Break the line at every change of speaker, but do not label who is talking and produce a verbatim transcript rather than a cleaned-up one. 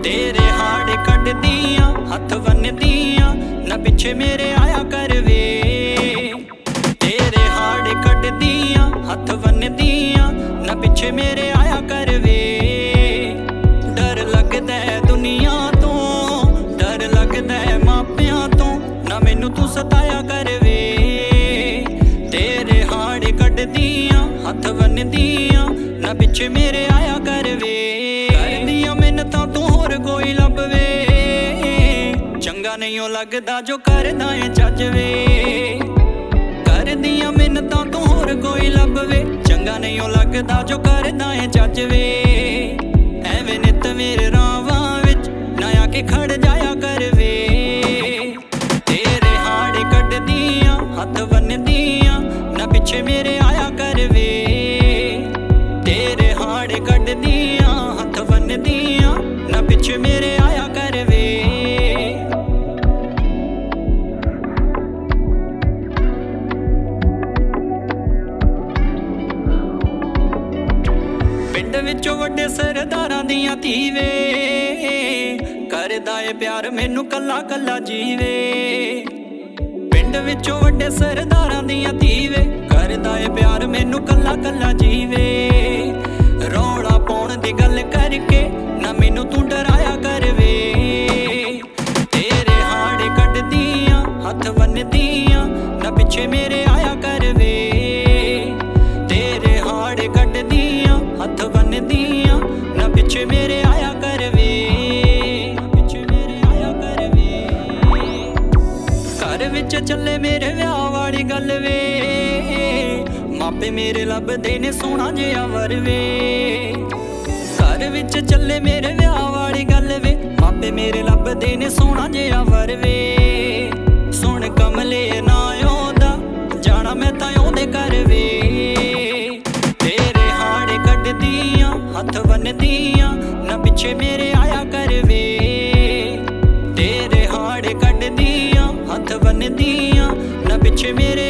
तेरे हाड़ कटदियां हथ वनदियां ना पिछे मेरे आया कर वे। तेरे हाड़ कटदियां हथ वनदियां ना पिछे मेरे आया कर वे। डर लगदा है दुनिया तो, डर लगदा है मापियां तो, ना मैनू तू सताया कर वे। तेरे हाड़ कटदियां हथ वनदियां ना पिछे मेरे आया कर वे। करदियां मिन्नतां तू होर कोई लभ वे, चंगा नहीं ओ लगदा जो करदा है चज वे। करदियां मिन्नतां तू होर कोई लभ वे, चंगा नहीं ओ लगदा जो करदा है चज वे। एवें नित मेरे रावां विच ना आके खड़ जाया कर वे। तेरे हाड़ कटदियां हथ वनदियां ना पिछे मेरे आया कर वे। तेरे हाड़ कटदियां हथ वनदियां ना पिछे मेरे आया कर वे। पिंड विचों वड्डे सरदारां दियां धी वे, करदा ए प्यार मैनू कल्ला कल्ला जीवे। पिंड विचों वड्डे सरदारां दियां धी वे, करदा ए प्यार मैनू कल्ला कल्ला जीवे। रौला पाउण दी गल करके ना मैनू तू डराया कर वे। तेरे हाड़ कटदियां हथ वनदियां ना पिछे मेरे आया कर वे। तेरे हाड़ कटदियां हथ वनदियां ना पिछे मेरे आया कर वे। पिछे मेरे आया कर वे। घर विच चले मेरे विआह वाली गल वे, मापे मेरे लभदे ने सोहना जिहा वर वे। घर विच चले मेरे विआह वाली गल वे, मापे मेरे लभदे ने सोहना जिहा वर वे। सुन कमले ना ओदा जाना मैं तां ओदे घर वे। तेरे हाड़ कटदियां हथ वनदियां ना पिछे मेरे आया कर वे। तेरे हाड़ कटदियां हथ वनदियां ना पिछे मेरे